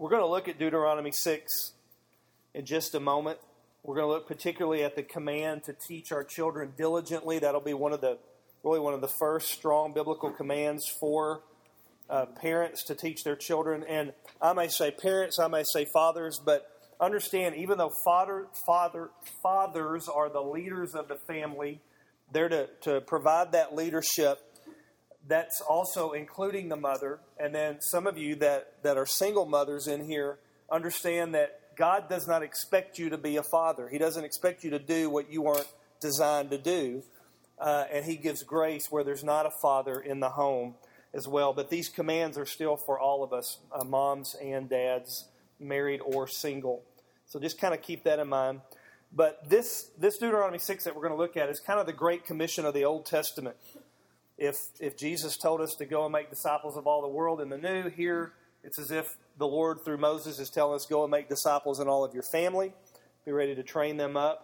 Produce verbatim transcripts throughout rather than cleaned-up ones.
We're going to look at Deuteronomy six in just a moment. We're going to look particularly at the command to teach our children diligently. That'll be one of the really one of the first strong biblical commands for uh, parents to teach their children. And I may say parents, I may say fathers, but understand, even though father, father, fathers are the leaders of the family, they're to, to provide that leadership. That's also including the mother. And then some of you that, that are single mothers in here understand that God does not expect you to be a father. He doesn't expect you to do what you weren't designed to do. Uh, and He gives grace where there's not a father in the home as well. But these commands are still for all of us, uh, moms and dads, married or single. So just kind of keep that in mind. But this, this Deuteronomy six that we're going to look at is kind of the Great Commission of the Old Testament. If, if Jesus told us to go and make disciples of all the world in the New, here it's as if the Lord, through Moses, is telling us, go and make disciples in all of your family. Be ready to train them up.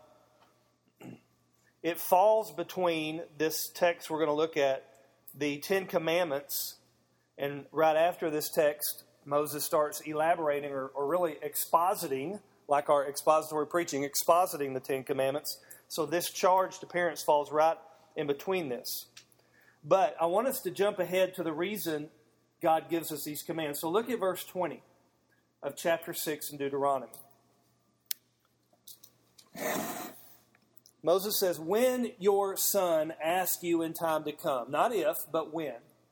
It falls between this text we're going to look at, the Ten Commandments, and right after this text, Moses starts elaborating or, or really expositing, like our expository preaching, expositing the Ten Commandments. So this charge to parents falls right in between this. But I want us to jump ahead to the reason God gives us these commands. So look at verse twenty of chapter six in Deuteronomy. Moses says, when your son asks you in time to come, not if, but when.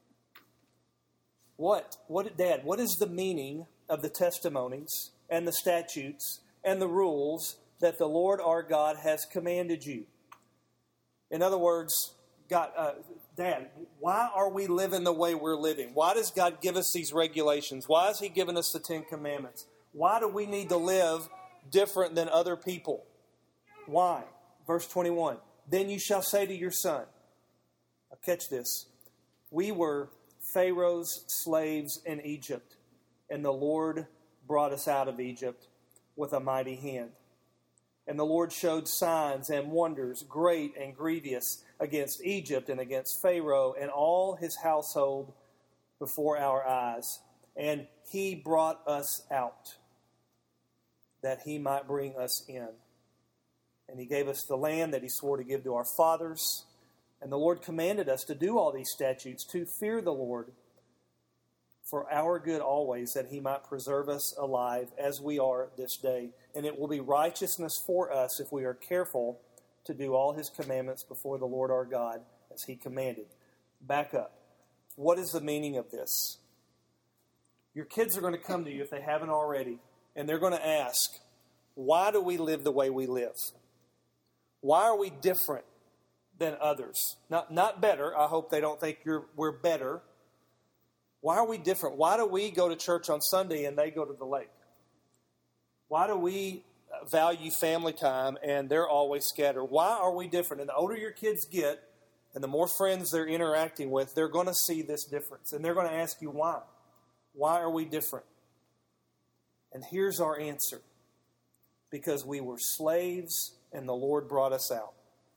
What? What, Dad, what is the meaning of the testimonies and the statutes and the rules that the Lord our God has commanded you? In other words, God, uh, Dad, why are we living the way we're living? Why does God give us these regulations? Why has He given us the Ten Commandments? Why do we need to live different than other people? Why? Verse twenty-one, then you shall say to your son, now catch this, we were Pharaoh's slaves in Egypt, and the Lord brought us out of Egypt with a mighty hand. And the Lord showed signs and wonders, great and grievous, against Egypt and against Pharaoh and all his household before our eyes. And He brought us out, that He might bring us in. And He gave us the land that He swore to give to our fathers. And the Lord commanded us to do all these statutes, to fear the Lord for our good always, that He might preserve us alive as we are this day. And it will be righteousness for us if we are careful to do all His commandments before the Lord our God as He commanded. Back up. What is the meaning of this? Your kids are going to come to you, if they haven't already, and they're going to ask, why do we live the way we live? Why are we different than others? Not, not better. I hope they don't think you're, we're better. Why are we different? Why do we go to church on Sunday and they go to the lake? Why do we value family time and they're always scattered? Why are we different? And the older your kids get and the more friends they're interacting with, they're going to see this difference. And they're going to ask you why. Why are we different? And here's our answer. Because we were slaves and the Lord brought us out.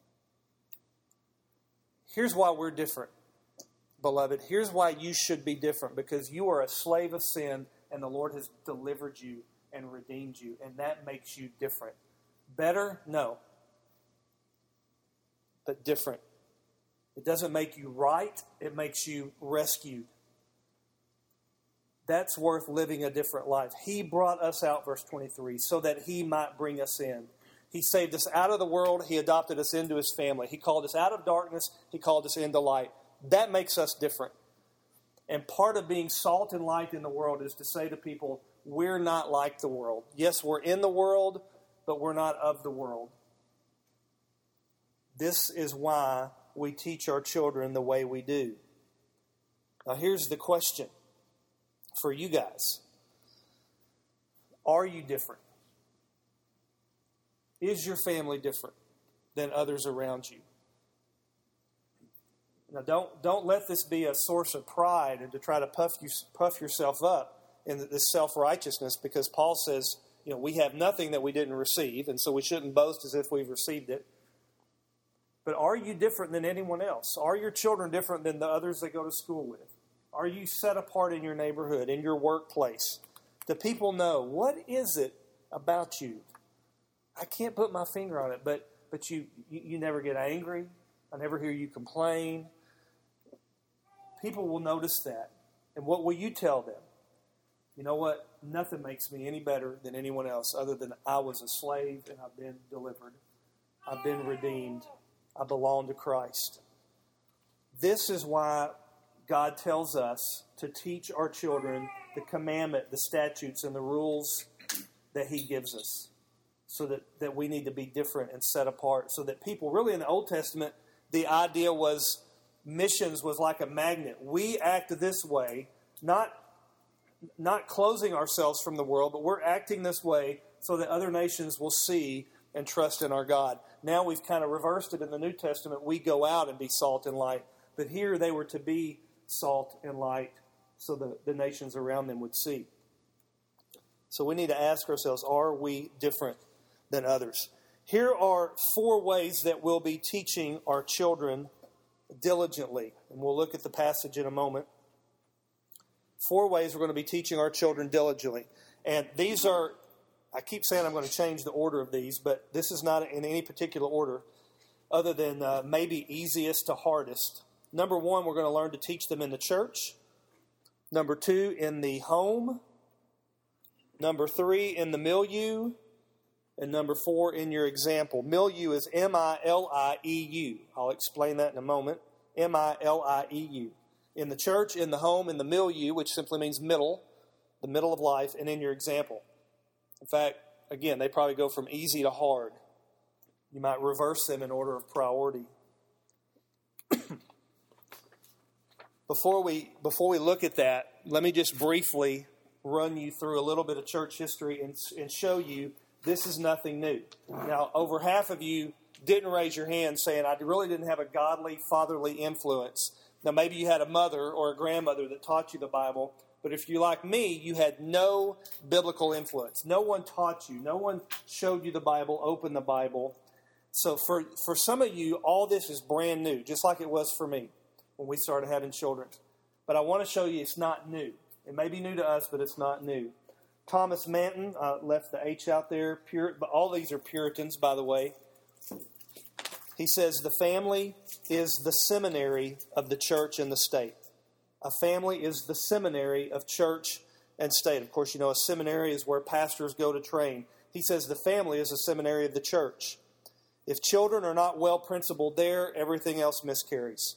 Here's why we're different, beloved. Here's why you should be different. Because you are a slave of sin and the Lord has delivered you and redeemed you. And that makes you different. Better? No. But different. It doesn't make you right. It makes you rescued. That's worth living a different life. He brought us out, verse twenty-three, so that He might bring us in. He saved us out of the world. He adopted us into His family. He called us out of darkness. He called us into light. That makes us different. And part of being salt and light in the world is to say to people, we're not like the world. Yes, we're in the world, but we're not of the world. This is why we teach our children the way we do. Now here's the question for you guys. Are you different? Is your family different than others around you? Now, don't don't let this be a source of pride and to try to puff you puff yourself up in this self-righteousness, because Paul says, you know, we have nothing that we didn't receive, and so we shouldn't boast as if we've received it. But are you different than anyone else? Are your children different than the others they go to school with? Are you set apart in your neighborhood, in your workplace? The people know, what is it about you? I can't put my finger on it, but but you, you, you never get angry. I never hear you complain. People will notice that. And what will you tell them? You know what? Nothing makes me any better than anyone else other than I was a slave and I've been delivered. I've been redeemed. I belong to Christ. This is why God tells us to teach our children the commandment, the statutes, and the rules that He gives us, so that, that we need to be different and set apart, so that people, really in the Old Testament, the idea was missions was like a magnet. We act this way, not, not closing ourselves from the world, but we're acting this way so that other nations will see and trust in our God. Now we've kind of reversed it in the New Testament. We go out and be salt and light. But here they were to be salt and light so the, the nations around them would see. So we need to ask ourselves, are we different than others? Here are four ways that we'll be teaching our children diligently. And we'll look at the passage in a moment. Four ways we're going to be teaching our children diligently. And these are, I keep saying I'm going to change the order of these, but this is not in any particular order other than uh, maybe easiest to hardest. Number one, we're going to learn to teach them in the church. Number two, in the home. Number three, in the milieu. And number four, in your example. Milieu is M I L I E U. I'll explain that in a moment. M I L I E U. In the church, in the home, in the milieu, which simply means middle, the middle of life, and in your example. In fact, again, they probably go from easy to hard. You might reverse them in order of priority. Before we before we look at that, let me just briefly run you through a little bit of church history and, and show you this is nothing new. Now, over half of you didn't raise your hand saying, I really didn't have a godly, fatherly influence. Now, maybe you had a mother or a grandmother that taught you the Bible, but if you're like me, you had no biblical influence. No one taught you. No one showed you the Bible, opened the Bible. So for, for some of you, all this is brand new, just like it was for me when we started having children. But I want to show you it's not new. It may be new to us, but it's not new. Thomas Manton, uh, left the H out there. Pure, but all these are Puritans, by the way. He says the family is the seminary of the church and the state. A family is the seminary of church and state. Of course, you know, a seminary is where pastors go to train. He says the family is a seminary of the church. If children are not well principled there, everything else miscarries.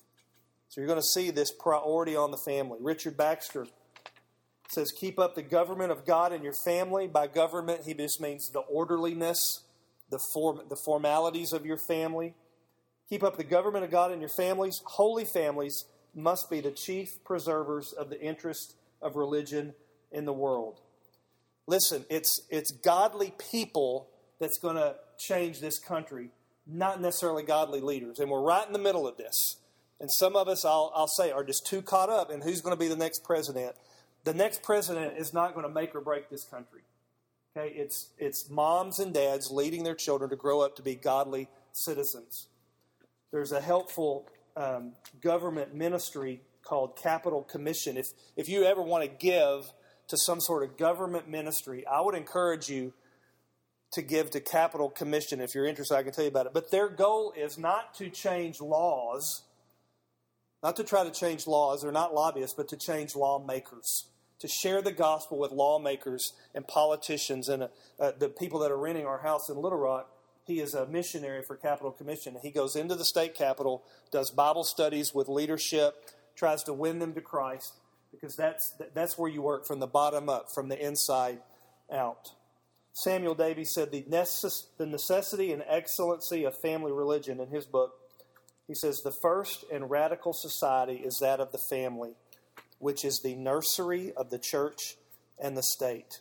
So you're going to see this priority on the family. Richard Baxter says, keep up the government of God in your family. By government, he just means the orderliness, the form, the formalities of your family. Keep up the government of God in your families. Holy families must be the chief preservers of the interest of religion in the world. Listen, it's it's godly people that's going to change this country, not necessarily godly leaders. And we're right in the middle of this. And some of us, I'll, I'll say, are just too caught up in who's going to be the next president. The next president is not going to make or break this country. Okay, it's it's moms and dads leading their children to grow up to be godly citizens. There's a helpful um, government ministry called Capital Commission. If if you ever want to give to some sort of government ministry, I would encourage you to give to Capital Commission. If you're interested, I can tell you about it. But their goal is not to change laws, not to try to change laws. They're not lobbyists, but to change lawmakers, to share the gospel with lawmakers and politicians and uh, uh, the people that are renting our house in Little Rock. He is a missionary for Capital Commission. He goes into the state capitol, does Bible studies with leadership, tries to win them to Christ, because that's that's where you work from the bottom up, from the inside out. Samuel Davies said the necess- the necessity and excellency of family religion in his book. He says the first and radical society is that of the family, which is the nursery of the church and the state.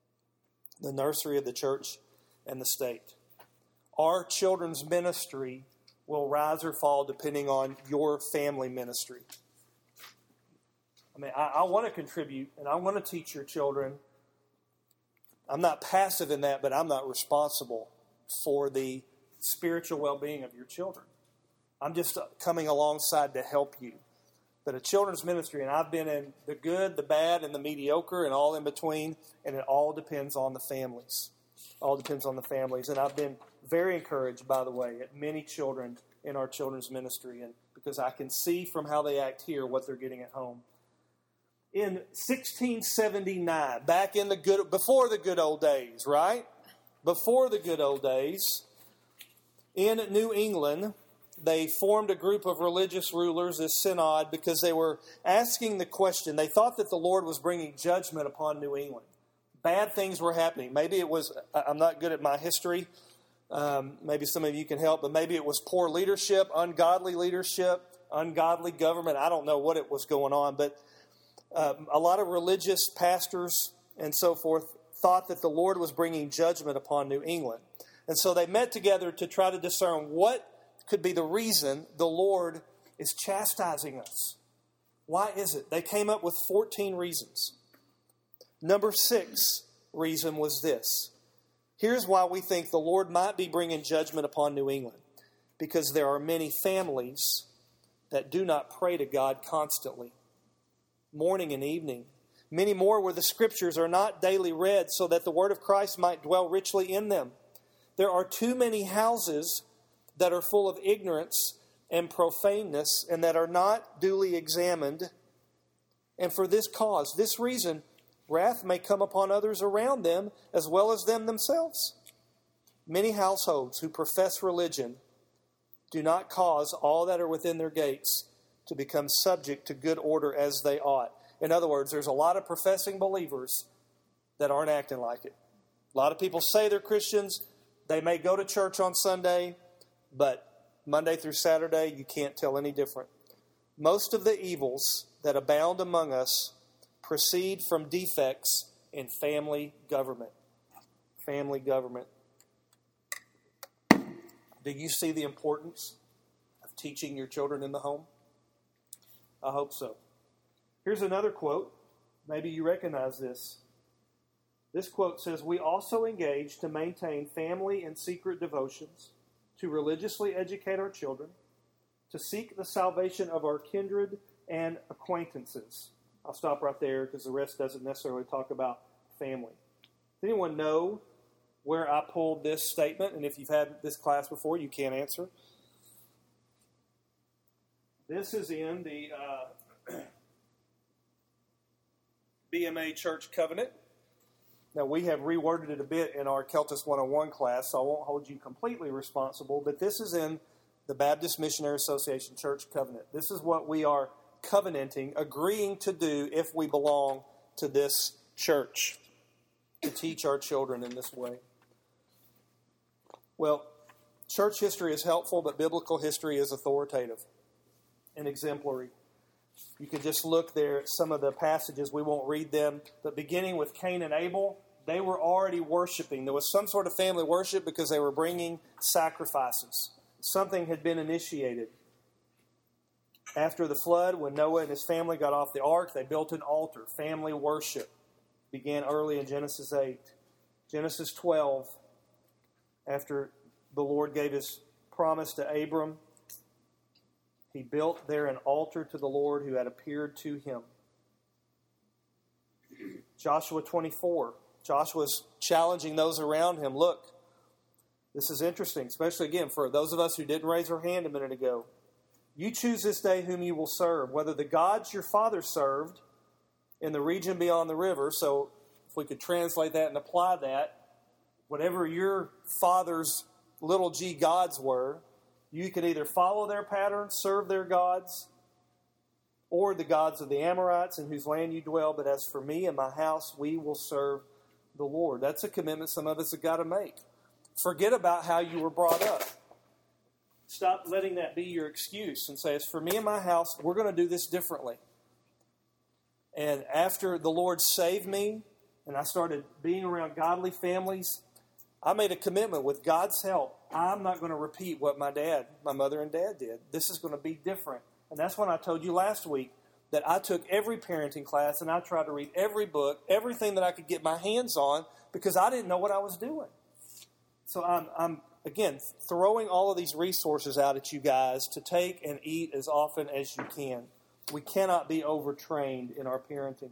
The nursery of the church and the state. Our children's ministry will rise or fall depending on your family ministry. I mean, I, I want to contribute and I want to teach your children. I'm not passive in that, but I'm not responsible for the spiritual well-being of your children. I'm just coming alongside to help you. But a children's ministry, and I've been in the good, the bad, and the mediocre, and all in between, and it all depends on the families. All depends on the families. And I've been very encouraged, by the way, at many children in our children's ministry, and because I can see from how they act here what they're getting at home. In sixteen seventy-nine, back in the good, before the good old days, right? Before the good old days, in New England, they formed a group of religious rulers, a synod, because they were asking the question. They thought that the Lord was bringing judgment upon New England. Bad things were happening. Maybe it was, I'm not good at my history. Um, maybe some of you can help, but maybe it was poor leadership, ungodly leadership, ungodly government. I don't know what it was going on, but uh, a lot of religious pastors and so forth thought that the Lord was bringing judgment upon New England. And so they met together to try to discern what could be the reason the Lord is chastising us. Why is it? They came up with fourteen reasons. Number six reason was this. Here's why we think the Lord might be bringing judgment upon New England. Because there are many families that do not pray to God constantly, morning and evening. Many more where the Scriptures are not daily read so that the Word of Christ might dwell richly in them. There are too many houses that are full of ignorance and profaneness and that are not duly examined. And for this cause, this reason, wrath may come upon others around them as well as them themselves. Many households who profess religion do not cause all that are within their gates to become subject to good order as they ought. In other words, there's a lot of professing believers that aren't acting like it. A lot of people say they're Christians. They may go to church on Sunday, but Monday through Saturday, you can't tell any different. Most of the evils that abound among us proceed from defects in family government. Family government. Do you see the importance of teaching your children in the home? I hope so. Here's another quote. Maybe you recognize this. This quote says, "We also engage to maintain family and secret devotions, to religiously educate our children, to seek the salvation of our kindred and acquaintances." I'll stop right there because the rest doesn't necessarily talk about family. Does anyone know where I pulled this statement? And if you've had this class before, you can't answer. This is in the uh, B M A Church Covenant. Now, we have reworded it a bit in our Keltis one oh one class, so I won't hold you completely responsible, but this is in the Baptist Missionary Association Church Covenant. This is what we are covenanting, agreeing to do if we belong to this church, to teach our children in this way. Well, church history is helpful, but biblical history is authoritative and exemplary. You can just look there at some of the passages. We won't read them. But beginning with Cain and Abel, they were already worshiping. There was some sort of family worship because they were bringing sacrifices. Something had been initiated. After the flood, when Noah and his family got off the ark, they built an altar. Family worship began early in Genesis eight. Genesis twelve, after the Lord gave his promise to Abram, he built there an altar to the Lord who had appeared to him. Joshua twenty-four. Joshua's challenging those around him. Look, this is interesting, especially again for those of us who didn't raise our hand a minute ago. You choose this day whom you will serve, whether the gods your father served in the region beyond the river. So if we could translate that and apply that, whatever your father's little g gods were, you could either follow their pattern, serve their gods, or the gods of the Amorites in whose land you dwell. But as for me and my house, we will serve the Lord. That's a commitment some of us have got to make. Forget about how you were brought up. Stop letting that be your excuse and say, as for me and my house, we're going to do this differently. And after the Lord saved me and I started being around godly families, I made a commitment with God's help. I'm not going to repeat what my dad, my mother and dad did. This is going to be different. And that's when I told you last week that I took every parenting class and I tried to read every book, everything that I could get my hands on, because I didn't know what I was doing. So I'm, I'm again, throwing all of these resources out at you guys to take and eat as often as you can. We cannot be overtrained in our parenting.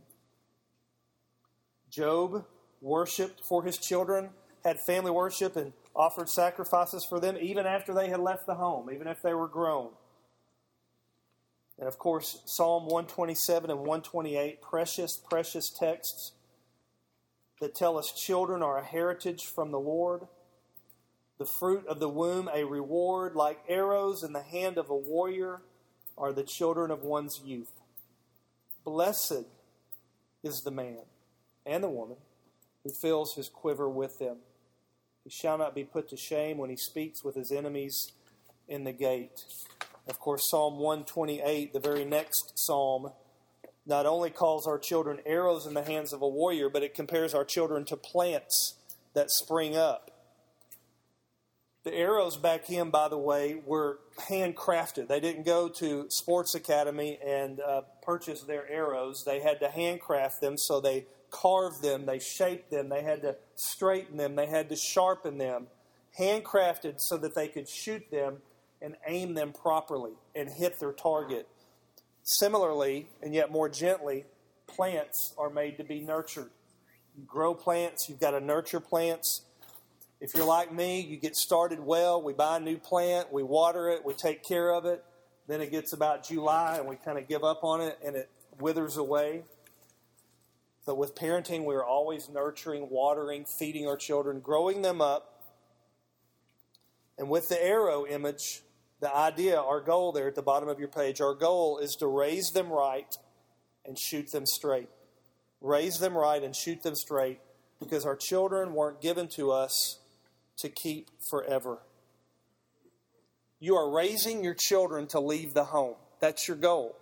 Job worshipped for his children, had family worship, and offered sacrifices for them even after they had left the home, even if they were grown. And of course, Psalm one twenty-seven and one twenty-eight, precious, precious texts that tell us children are a heritage from the Lord. The fruit of the womb, a reward. Like arrows in the hand of a warrior are the children of one's youth. Blessed is the man and the woman who fills his quiver with them. He shall not be put to shame when he speaks with his enemies in the gate. Of course, Psalm one twenty-eight, the very next psalm, not only calls our children arrows in the hands of a warrior, but it compares our children to plants that spring up. The arrows back in, by the way, were handcrafted. They didn't go to Sports Academy and uh, purchase their arrows. They had to handcraft them, so they carved them, they shaped them, they had to straighten them, they had to sharpen them. Handcrafted so that they could shoot them and aim them properly and hit their target. Similarly, and yet more gently, plants are made to be nurtured. You grow plants, you've got to nurture plants. If you're like me, you get started well, we buy a new plant, we water it, we take care of it, then it gets about July and we kind of give up on it and it withers away. But with parenting, we're always nurturing, watering, feeding our children, growing them up. And with the arrow image, the idea, our goal there at the bottom of your page, our goal is to raise them right and shoot them straight. Raise them right and shoot them straight, because our children weren't given to us to keep forever. You are raising your children to leave the home. That's your goal.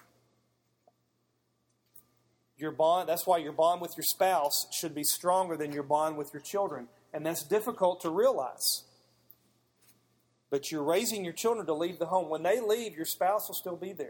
Your bond, that's why your bond with your spouse should be stronger than your bond with your children. And that's difficult to realize. But you're raising your children to leave the home. When they leave, your spouse will still be there.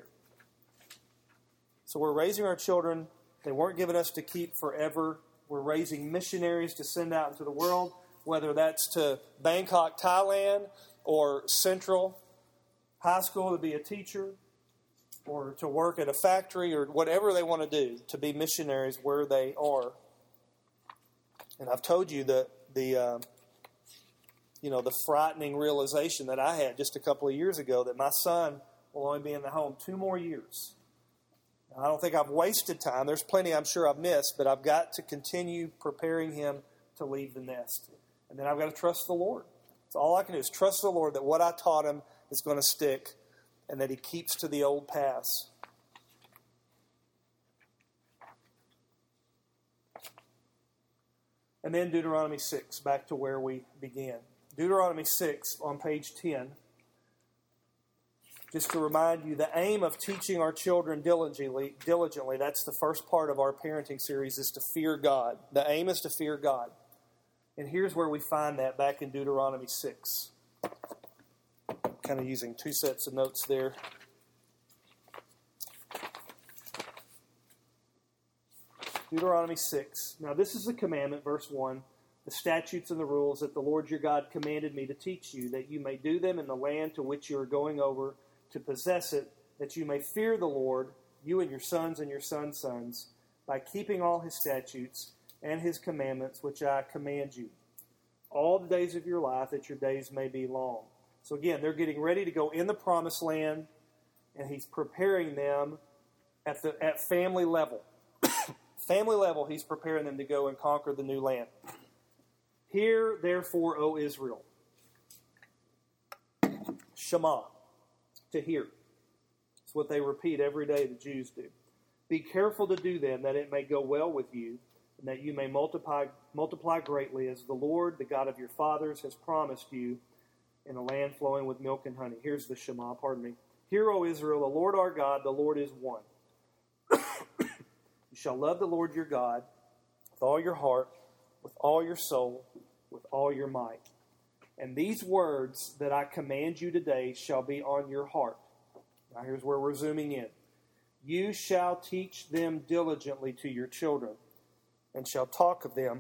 So we're raising our children. They weren't given us to keep forever. We're raising missionaries to send out into the world, whether that's to Bangkok, Thailand, or Central High School to be a teacher, or to work at a factory, or whatever they want to do, to be missionaries where they are. And I've told you that the, uh, you know, the frightening realization that I had just a couple of years ago that my son will only be in the home two more years. Now, I don't think I've wasted time. There's plenty I'm sure I've missed, but I've got to continue preparing him to leave the nest. And then I've got to trust the Lord. So all I can do is trust the Lord that what I taught him is going to stick, and that he keeps to the old paths. And then Deuteronomy six, back to where we began. Deuteronomy six on page ten. Just to remind you, the aim of teaching our children diligently, diligently, that's the first part of our parenting series, is to fear God. The aim is to fear God. And here's where we find that back in Deuteronomy six. Kind of using two sets of notes there. Deuteronomy six. Now this is the commandment, verse one. The statutes and the rules that the Lord your God commanded me to teach you, that you may do them in the land to which you are going over to possess it, that you may fear the Lord, you and your sons and your sons' sons, by keeping all his statutes and his commandments, which I command you, all the days of your life, that your days may be long. So again, they're getting ready to go in the promised land, and he's preparing them at the at family level. Family level, he's preparing them to go and conquer the new land. Hear, therefore, O Israel. Shema, to hear. It's what they repeat every day, the Jews do. Be careful to do them, that it may go well with you, and that you may multiply, multiply greatly, as the Lord, the God of your fathers, has promised you, in a land flowing with milk and honey. Here's the Shema, pardon me. Hear, O Israel, the Lord our God, the Lord is one. You shall love the Lord your God with all your heart, with all your soul, with all your might. And these words that I command you today shall be on your heart. Now here's where we're zooming in. You shall teach them diligently to your children, and shall talk of them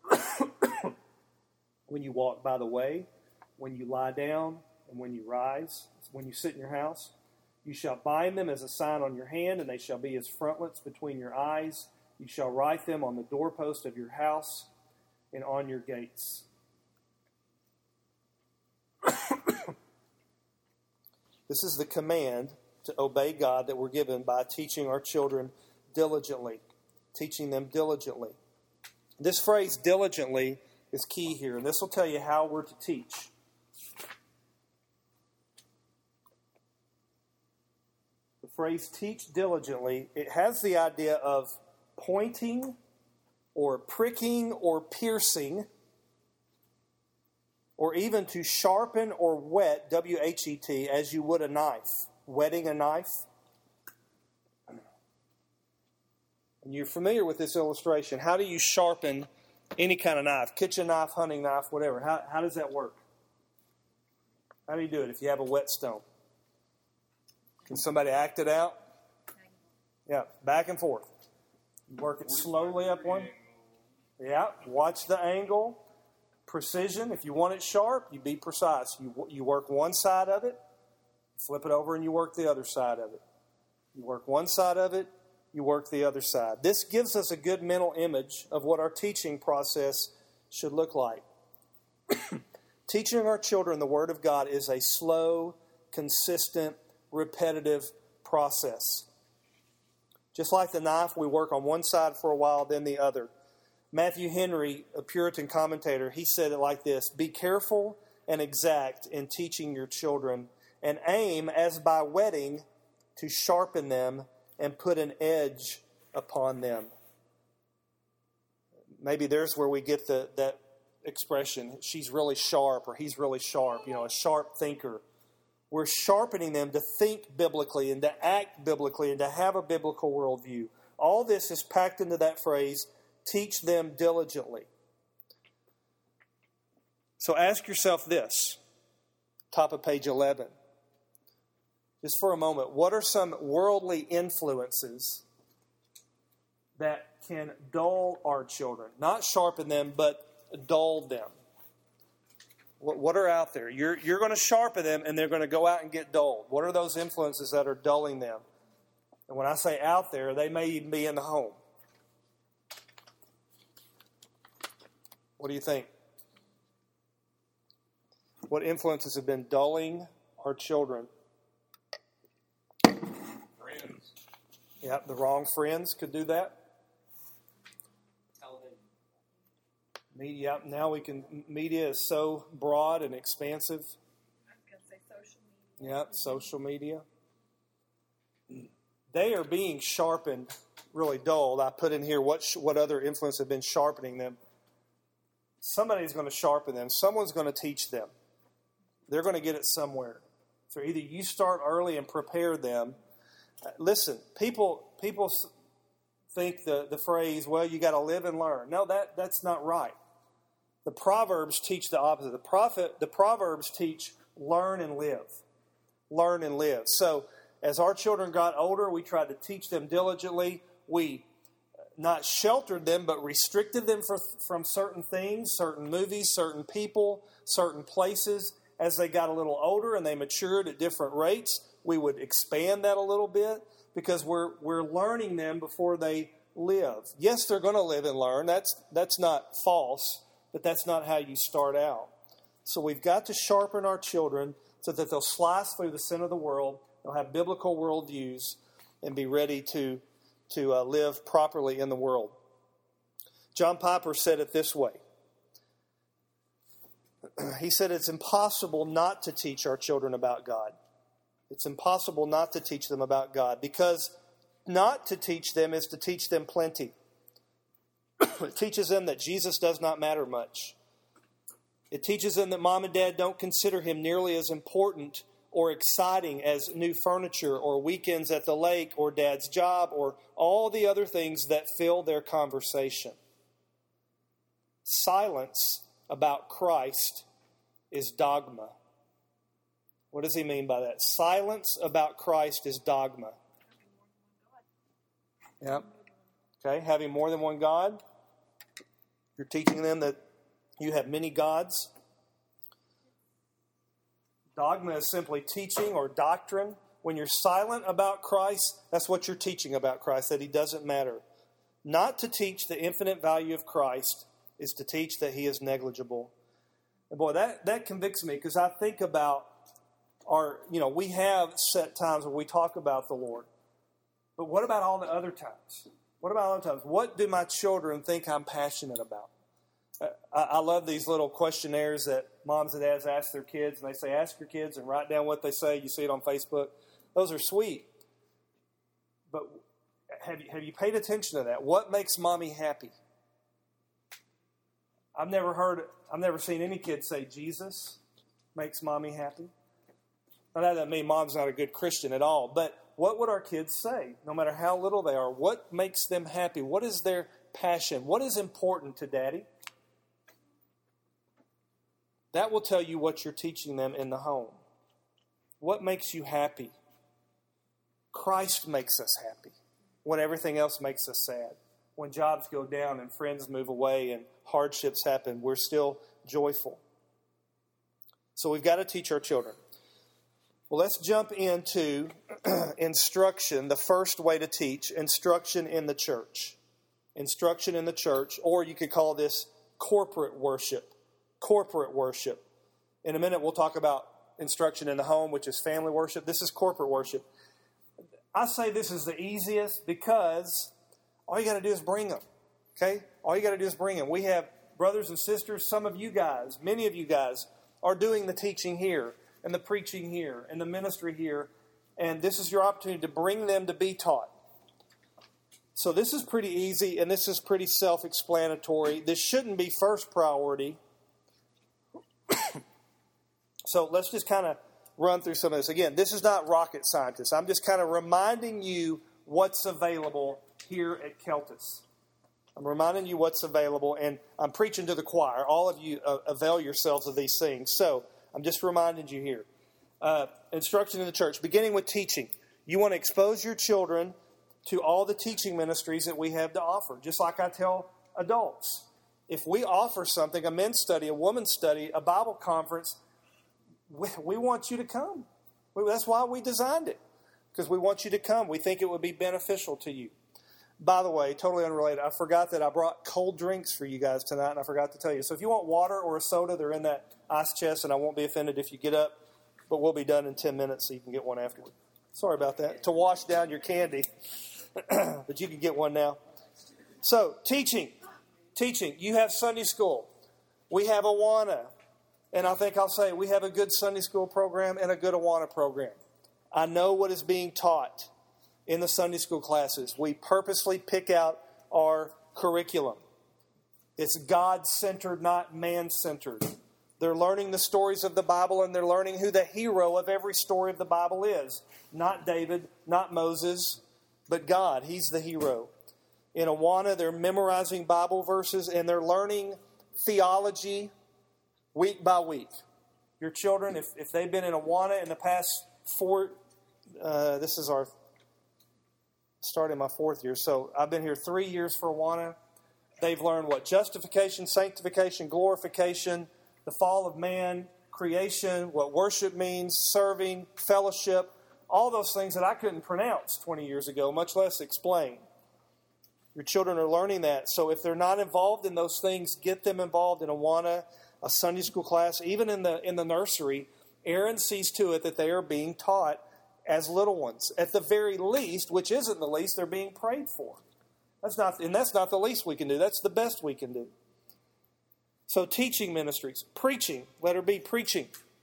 when you walk by the way, when you lie down, and when you rise, when you sit in your house. You shall bind them as a sign on your hand, and they shall be as frontlets between your eyes. You shall write them on the doorpost of your house and on your gates. This is the command to obey God that we're given by teaching our children diligently. Teaching them diligently. This phrase, diligently, is key here, and this will tell you how we're to teach. The phrase teach diligently, it has the idea of pointing or pricking or piercing, or even to sharpen or whet, W H E T, as you would a knife. Whetting a knife. And you're familiar with this illustration. How do you sharpen any kind of knife? Kitchen knife, hunting knife, whatever. How, how does that work? How do you do it if you have a whetstone? Can somebody act it out? Yeah, back and forth. You work it slowly up one. Yeah, watch the angle. Precision. If you want it sharp, you be precise. You, you work one side of it, flip it over, and you work the other side of it. You work one side of it, you work the other side. This gives us a good mental image of what our teaching process should look like. Teaching our children the Word of God is a slow, consistent, repetitive process. Just like the knife, we work on one side for a while, then the other. Matthew Henry, a Puritan commentator, he said it like this: be careful and exact in teaching your children, and aim as by whetting to sharpen them and put an edge upon them. Maybe there's where we get the that expression, she's really sharp, or he's really sharp, you know, a sharp thinker. We're sharpening them to think biblically and to act biblically and to have a biblical worldview. All this is packed into that phrase, teach them diligently. So ask yourself this, top of page eleven. Just for a moment, what are some worldly influences that can dull our children? Not sharpen them, but dull them. What, what are out there? You're, you're going to sharpen them, and they're going to go out and get dulled. What are those influences that are dulling them? And when I say out there, they may even be in the home. What do you think? What influences have been dulling our children? Friends. Yeah, the wrong friends could do that. Television. Media. Now we can. Media is so broad and expansive. I was going to say social media. Yeah, social media. They are being sharpened, really dulled. I put in here what sh- what other influences have been sharpening them. Somebody's going to sharpen them. Someone's going to teach them. They're going to get it somewhere. So either you start early and prepare them. Listen, people people think the, the phrase, well, you got to live and learn. No, that, that's not right. The Proverbs teach the opposite. The prophet, the Proverbs teach learn and live. Learn and live. So as our children got older, we tried to teach them diligently. We not sheltered them, but restricted them for, from certain things, certain movies, certain people, certain places. As they got a little older and they matured at different rates, we would expand that a little bit because we're we're learning them before they live. Yes, they're going to live and learn. That's that's not false, but that's not how you start out. So we've got to sharpen our children so that they'll slice through the sin of the world, they'll have biblical worldviews, and be ready to, to uh, live properly in the world. John Piper said it this way. He said it's impossible not to teach our children about God. It's impossible not to teach them about God because not to teach them is to teach them plenty. It teaches them that Jesus does not matter much. It teaches them that mom and dad don't consider him nearly as important or exciting as new furniture or weekends at the lake or dad's job or all the other things that fill their conversation. Silence about Christ is dogma. What does he mean by that? Silence about Christ is dogma. Yeah. Okay, having more than one God. You're teaching them that you have many gods. Dogma is simply teaching or doctrine When you're silent about Christ, that's what you're teaching about Christ, that he doesn't matter. Not to teach the infinite value of Christ is to teach that he is negligible. And boy, that, that convicts me, because I think about our, you know, we have set times where we talk about the Lord. But what about all the other times? What about other times? What do my children think I'm passionate about? I, I love these little questionnaires that moms and dads ask their kids, and they say, ask your kids and write down what they say. You see it on Facebook. Those are sweet. But have you, have you paid attention to that? What makes mommy happy? I've never heard, I've never seen any kid say Jesus makes mommy happy. Now, that doesn't mean mom's not a good Christian at all, but what would our kids say, no matter how little they are? What makes them happy? What is their passion? What is important to Daddy? That will tell you what you're teaching them in the home. What makes you happy? Christ makes us happy when everything else makes us sad. When jobs go down and friends move away and hardships happen, we're still joyful. So we've got to teach our children. Well, let's jump into instruction, the first way to teach, instruction in the church. Instruction in the church, or you could call this corporate worship. Corporate worship. In a minute, we'll talk about instruction in the home, which is family worship. This is corporate worship. I say this is the easiest because all you got to do is bring them. Okay? All you got to do is bring them. We have brothers and sisters, some of you guys, many of you guys are doing the teaching here and the preaching here and the ministry here. And this is your opportunity to bring them to be taught. So this is pretty easy and this is pretty self-explanatory. This shouldn't be first priority. So let's just kind of run through some of this. Again, this is not rocket scientists. I'm just kind of reminding you what's available here at Keltis. I'm reminding you what's available, and I'm preaching to the choir. All of you uh, avail yourselves of these things. So I'm just reminding you here. Uh, instruction in the church, beginning with teaching. You want to expose your children to all the teaching ministries that we have to offer, just like I tell adults. If we offer something, a men's study, a women's study, a Bible conference, we, we want you to come. We, that's why we designed it, because we want you to come. We think it would be beneficial to you. By the way, totally unrelated, I forgot that I brought cold drinks for you guys tonight, and I forgot to tell you. So if you want water or a soda, they're in that ice chest, and I won't be offended if you get up, but we'll be done in ten minutes, so you can get one afterward. Sorry about that. To wash down your candy, but you can get one now. So, teaching. Teaching. You have Sunday school. We have Awana. And I think I'll say we have a good Sunday school program and a good Awana program. I know what is being taught in the Sunday school classes. We purposely pick out our curriculum. It's God-centered, not man-centered. They're learning the stories of the Bible, and they're learning who the hero of every story of the Bible is. Not David, not Moses, but God. He's the hero. In Awana, they're memorizing Bible verses, and they're learning theology week by week. Your children, if, if they've been in Awana in the past four, uh, this is our, starting my fourth year, so I've been here three years for Awana. They've learned what? Justification, sanctification, glorification, the fall of man, creation, what worship means, serving, fellowship, all those things that I couldn't pronounce twenty years ago, much less explain. Your children are learning that. So if they're not involved in those things, get them involved in Awana, a Sunday school class, even in the in the nursery. Aaron sees to it that they are being taught as little ones. At the very least, which isn't the least, they're being prayed for. That's not, and that's not the least we can do. That's the best we can do. So teaching ministries, preaching, letter B, preaching.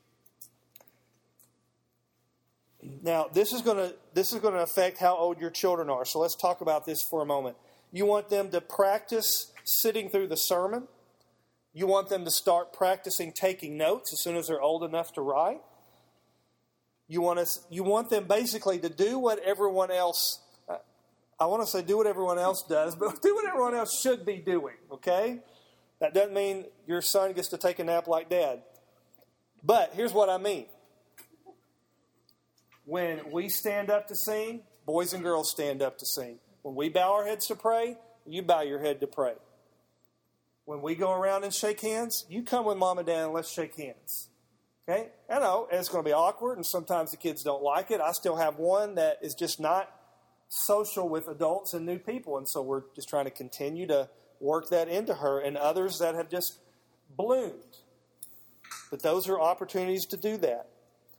Now, this is going to this is going to affect how old your children are. So let's talk about this for a moment. You want them to practice sitting through the sermon. You want them to start practicing taking notes as soon as they're old enough to write. You want to, you want them basically to do what everyone else, I want to say do what everyone else does, but do what everyone else should be doing, okay? That doesn't mean your son gets to take a nap like dad. But here's what I mean. When we stand up to sing, boys and girls stand up to sing. When we bow our heads to pray, you bow your head to pray. When we go around and shake hands, you come with mom and dad and let's shake hands. Okay? I know it's going to be awkward, and sometimes the kids don't like it. I still have one that is just not social with adults and new people, and so we're just trying to continue to work that into her, and others that have just bloomed. But those are opportunities to do that.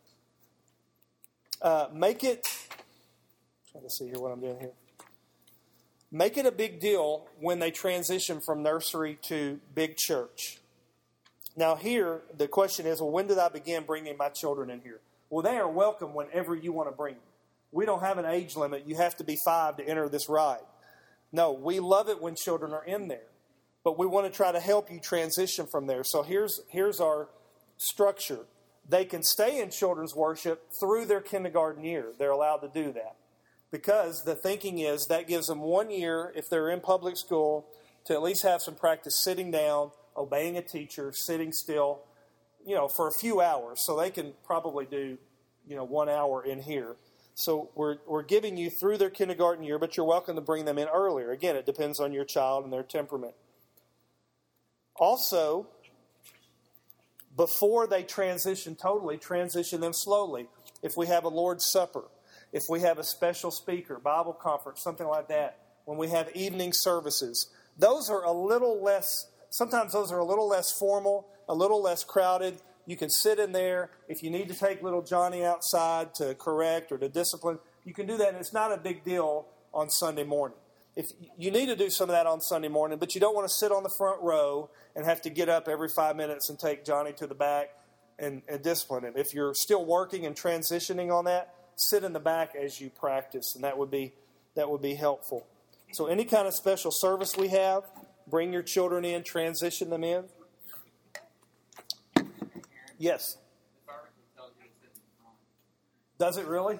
Uh, make it, I'm trying to see here what I'm doing here. Make it a big deal when they transition from nursery to big church. Now here, the question is, well, when did I begin bringing my children in here? Well, they are welcome whenever you want to bring them. We don't have an age limit. You have to be five to enter this ride. No, we love it when children are in there. But we want to try to help you transition from there. So here's, here's our structure. They can stay in children's worship through their kindergarten year. They're allowed to do that. Because the thinking is that gives them one year, if they're in public school, to at least have some practice sitting down, obeying a teacher, sitting still, you know, for a few hours. So they can probably do, you know, one hour in here. So we're we're giving you through their kindergarten year, but you're welcome to bring them in earlier. Again, it depends on your child and their temperament. Also, before they transition totally, transition them slowly. If we have a Lord's Supper, if we have a special speaker, Bible conference, something like that, when we have evening services, those are a little less, sometimes those are a little less formal, a little less crowded. You can sit in there. If you need to take little Johnny outside to correct or to discipline, you can do that, and it's not a big deal on Sunday morning. If you need to do some of that on Sunday morning, but you don't want to sit on the front row and have to get up every five minutes and take Johnny to the back and, and discipline him. If you're still working and transitioning on that, sit in the back as you practice, and that would be that would be helpful. So any kind of special service we have, bring your children in, transition them in. Yes. Does it really?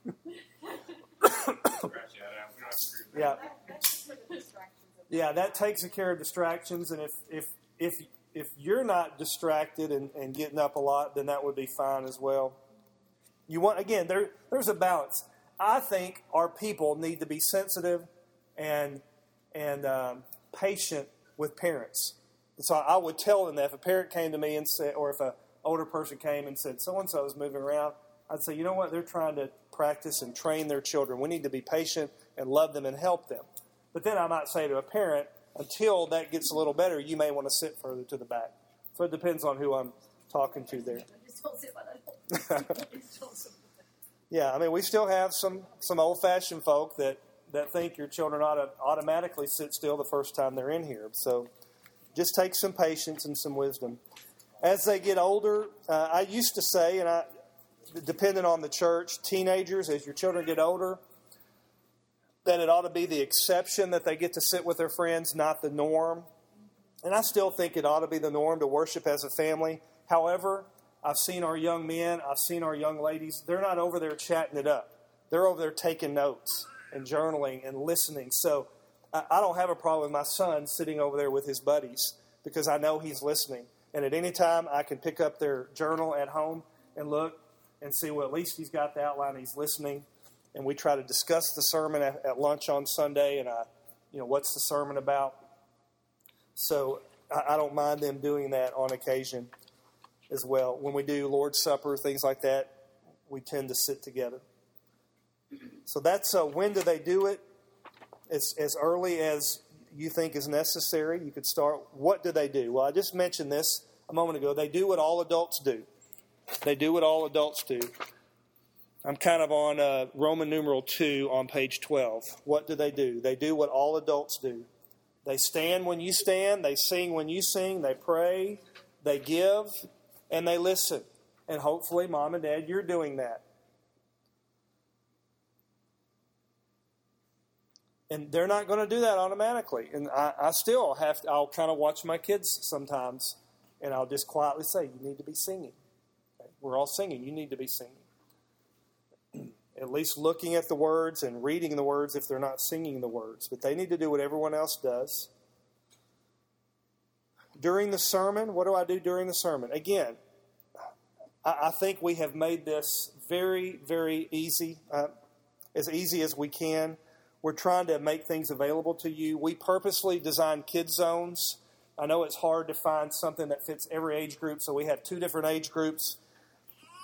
Yeah. Yeah, that takes care of distractions, and if if if if you're not distracted and, and getting up a lot, then that would be fine as well. You want again, there there's a balance. I think our people need to be sensitive and and um, patient with parents. And so I would tell them that if a parent came to me and said, or if a older person came and said, so-and-so is moving around, I'd say, you know what, they're trying to practice and train their children. We need to be patient and love them and help them. But then I might say to a parent, until that gets a little better, you may want to sit further to the back. So it depends on who I'm talking to there. Yeah, I mean, we still have some, some old-fashioned folk that, that think your children ought to automatically sit still the first time they're in here. So just take some patience and some wisdom. As they get older, uh, I used to say, and I, depending on the church, teenagers, as your children get older, that it ought to be the exception that they get to sit with their friends, not the norm. And I still think it ought to be the norm to worship as a family. However, I've seen our young men, I've seen our young ladies, they're not over there chatting it up. They're over there taking notes and journaling and listening. So I, I don't have a problem with my son sitting over there with his buddies because I know he's listening. And at any time, I can pick up their journal at home and look and see, well, at least he's got the outline, he's listening. And we try to discuss the sermon at, at lunch on Sunday, and I, you know, what's the sermon about? So I, I don't mind them doing that on occasion as well. When we do Lord's Supper, things like that, we tend to sit together. So that's uh, when do they do it? As, as early as you think is necessary. You could start. What do they do? Well, I just mentioned this a moment ago. They do what all adults do. They do what all adults do. I'm kind of on uh, Roman numeral two on page twelve. What do they do? They do what all adults do. They stand when you stand. They sing when you sing. They pray. They give. And they listen. And hopefully, Mom and Dad, you're doing that. And they're not going to do that automatically. And I, I still have to, I'll kind of watch my kids sometimes, and I'll just quietly say, you need to be singing. Okay? We're all singing. You need to be singing. At least looking at the words and reading the words if they're not singing the words. But they need to do what everyone else does. During the sermon, what do I do during the sermon? Again, I, I think we have made this very, very easy, uh, as easy as we can. We're trying to make things available to you. We purposely designed kid zones. I know it's hard to find something that fits every age group, so we have two different age groups.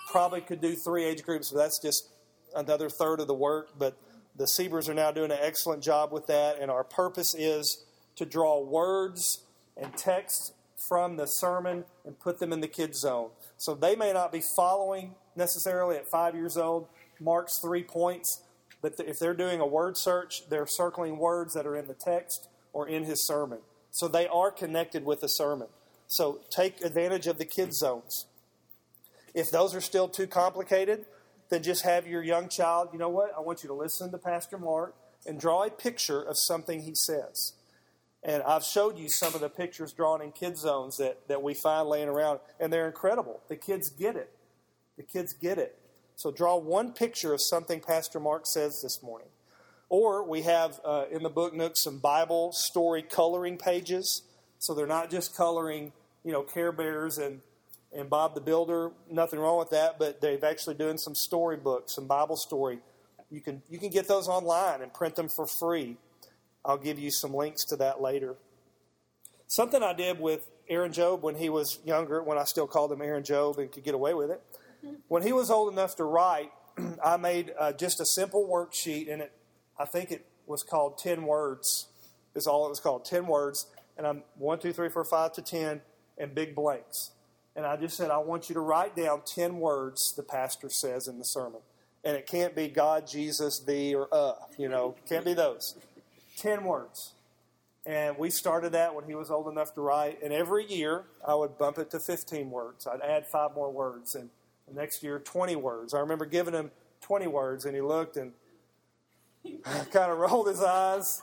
probably could do three age groups, but that's just another third of the work. But the Siebers are now doing an excellent job with that, and our purpose is to draw words and text from the sermon and put them in the kids' zone. So they may not be following necessarily at five years old Mark's three points, but if they're doing a word search, they're circling words that are in the text or in his sermon. So they are connected with the sermon. So take advantage of the kids' zones. If those are still too complicated, then just have your young child, you know what, I want you to listen to Pastor Mark and draw a picture of something he says. And I've showed you some of the pictures drawn in kids' zones that, that we find laying around, and they're incredible. The kids get it. The kids get it. So draw one picture of something Pastor Mark says this morning. Or we have uh, in the Book Nook some Bible story coloring pages. So they're not just coloring, you know, Care Bears and, and Bob the Builder. Nothing wrong with that, but they've actually doing some storybooks, some Bible story. You can you can get those online and print them for free. I'll give you some links to that later. Something I did with Aaron Job when he was younger, when I still called him Aaron Job and could get away with it. When he was old enough to write, I made uh, just a simple worksheet, and it, I think it was called ten words. Is all it was called, ten words. And I'm one, two, three, four, five to ten, and big blanks. And I just said, I want you to write down ten words the pastor says in the sermon. And it can't be God, Jesus, thee, or uh. You know, can't be those. Ten words. And we started that when he was old enough to write. And every year, I would bump it to fifteen words. I'd add five more words. And the next year, twenty words. I remember giving him twenty words, and he looked and kind of rolled his eyes.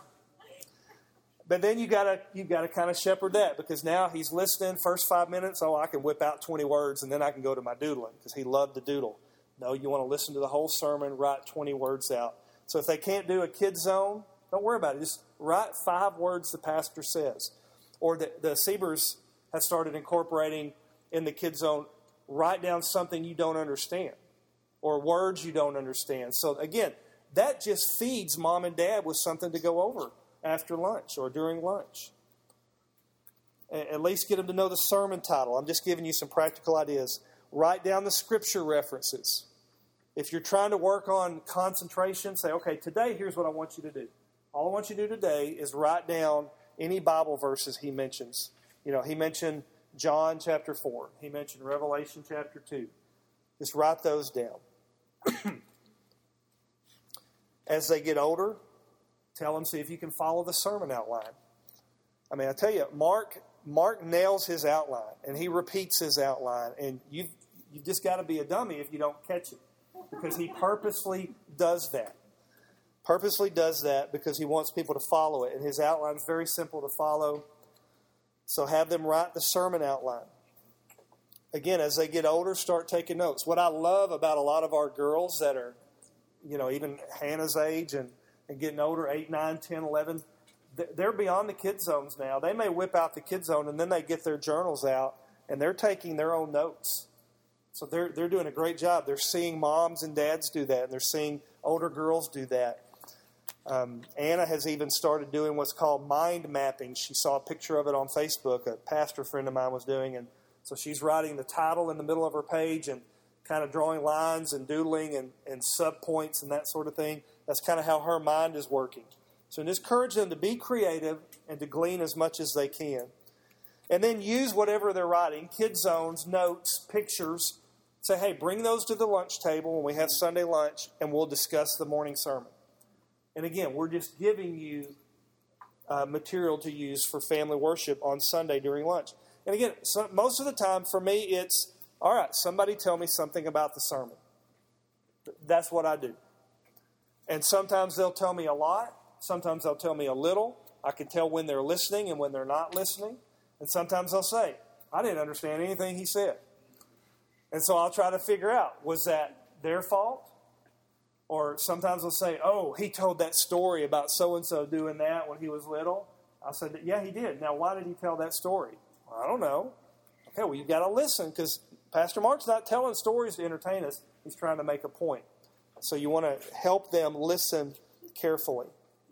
But then you gotta you gotta kind of shepherd that, because now he's listening. First five minutes, oh, I can whip out twenty words, and then I can go to my doodling, because he loved to doodle. No, you want to listen to the whole sermon, write twenty words out. So if they can't do a kid zone, don't worry about it. Just write five words the pastor says. Or the, the Siebers have started incorporating in the kid zone, write down something you don't understand or words you don't understand. So again, that just feeds mom and dad with something to go over after lunch or during lunch. At least get them to know the sermon title. I'm just giving you some practical ideas. Write down the scripture references. If you're trying to work on concentration, say, okay, today here's what I want you to do. All I want you to do today is write down any Bible verses he mentions. You know, he mentioned John chapter four. He mentioned Revelation chapter two. Just write those down. As they get older, tell them, see if you can follow the sermon outline. I mean, I tell you, Mark Mark nails his outline, and he repeats his outline, and you've, you've just got to be a dummy if you don't catch it, because he purposely does that. Purposely does that because he wants people to follow it, and his outline is very simple to follow. So have them write the sermon outline. Again, as they get older, start taking notes. What I love about a lot of our girls that are, you know, even Hannah's age and, and getting older, eight, nine, ten, eleven, they're beyond the kid zones now. They may whip out the kid zone, and then they get their journals out, and they're taking their own notes. So they're they're doing a great job. They're seeing moms and dads do that, and they're seeing older girls do that. Um, Anna has even started doing what's called mind mapping. She saw a picture of it on Facebook. A pastor friend of mine was doing, and so she's writing the title in the middle of her page and kind of drawing lines and doodling and, and sub-points and that sort of thing. That's kind of how her mind is working. So just encourage them to be creative and to glean as much as they can. And then use whatever they're writing, kid zones, notes, pictures. Say, hey, bring those to the lunch table when we have Sunday lunch, and we'll discuss the morning sermon. And again, we're just giving you uh, material to use for family worship on Sunday during lunch. And again, so, most of the time for me, it's, all right, somebody tell me something about the sermon. That's what I do. And sometimes they'll tell me a lot. Sometimes they'll tell me a little. I can tell when they're listening and when they're not listening. And sometimes they'll say, I didn't understand anything he said. And so I'll try to figure out, was that their fault? Or sometimes they'll say, oh, he told that story about so-and-so doing that when he was little. I said, yeah, he did. Now, why did he tell that story? Well, I don't know. Okay, well, you've got to listen, because Pastor Mark's not telling stories to entertain us. He's trying to make a point. So you want to help them listen carefully.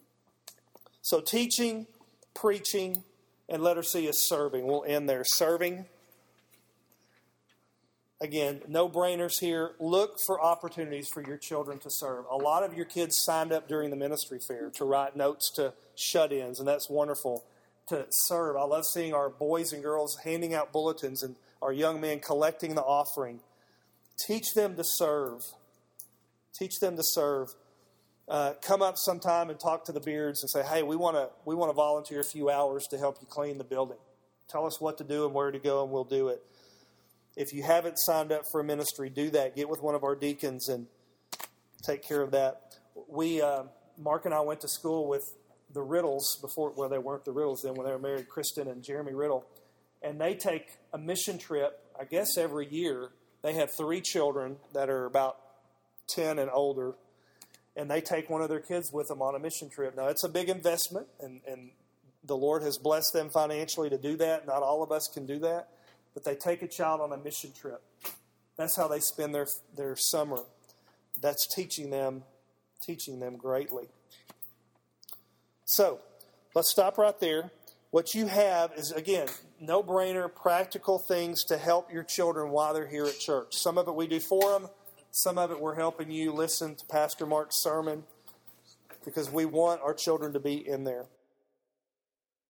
So teaching, preaching, and letter C is serving. We'll end there. Serving. Again, no brainers here. Look for opportunities for your children to serve. A lot of your kids signed up during the ministry fair to write notes to shut-ins, and that's wonderful to serve. I love seeing our boys and girls handing out bulletins and our young men collecting the offering. Teach them to serve. Teach them to serve. Uh, come up sometime and talk to the Beards and say, hey, we want to we want to volunteer a few hours to help you clean the building. Tell us what to do and where to go, and we'll do it. If you haven't signed up for a ministry, do that. Get with one of our deacons and take care of that. We, uh, Mark and I went to school with the Riddles before, well, they weren't the Riddles then when they were married, Kristen and Jeremy Riddle. And they take a mission trip, I guess every year. They have three children that are about ten and older, and they take one of their kids with them on a mission trip. Now, it's a big investment, and, and the Lord has blessed them financially to do that. Not all of us can do that, but they take a child on a mission trip. That's how they spend their their summer. That's teaching them, teaching them greatly. So, let's stop right there. What you have is, again, no-brainer, practical things to help your children while they're here at church. Some of it we do for them. Some of it we're helping you listen to Pastor Mark's sermon because we want our children to be in there.